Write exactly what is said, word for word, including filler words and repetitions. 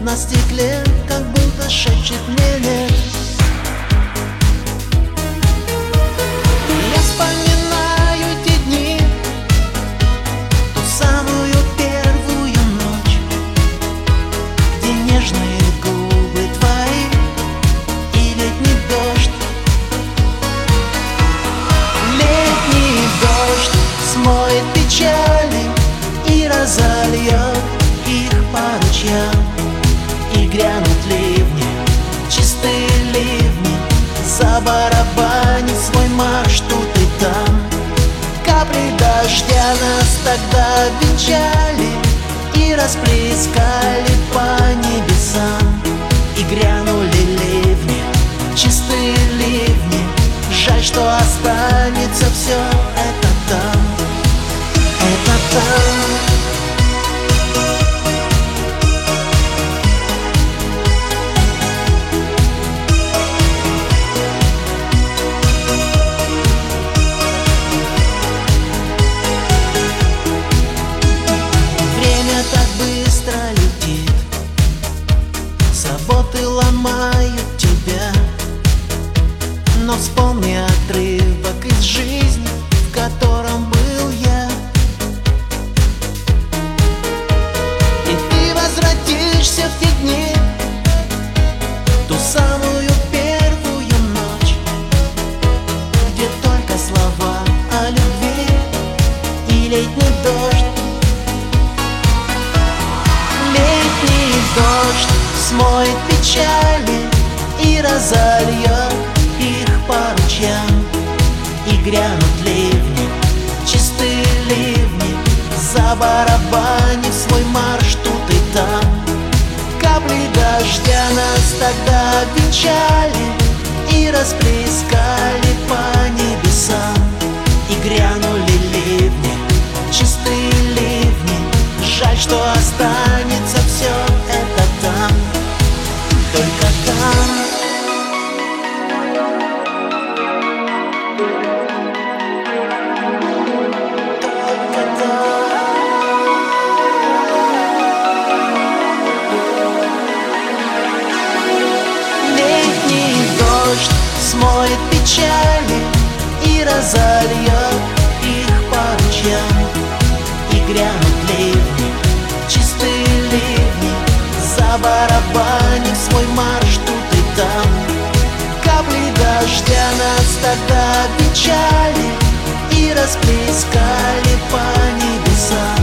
на стекле, как будто шепчет мне нет. Я вспоминаю те дни, ту самую первую ночь, где нежные губы твои и летний дождь. Летний дождь смоет печали и разольет их по ручьям. И грянут ливни, чистые ливни, забарабанит свой марш тут и там. Капли дождя нас тогда венчали и расплескали по небесам. И грянули ливни, чистые ливни, жаль, что останется все это там, это там. Заботы ломают тебя, но вспомни отрывок из жизни, в котором был я. И ты возвратишься в те дни, ту самую первую ночь, где только слова о любви и летний дождь. Летний дождь смоет печали и разольет их по ручьям. И грянут ливни, чистые ливни, забарабанив свой марш тут и там. Капли дождя нас тогда венчали и расплескали по небесам. И грянули ливни, чистые ливни, жаль, что останется все это там, только там. Только там. Летний дождь смоет печали и разольет их по ручьям. И грянут ливни, чистые ливни, забарабанив свой марш тут и там. Капли дождя нас тогда венчали и расплескали по небесам.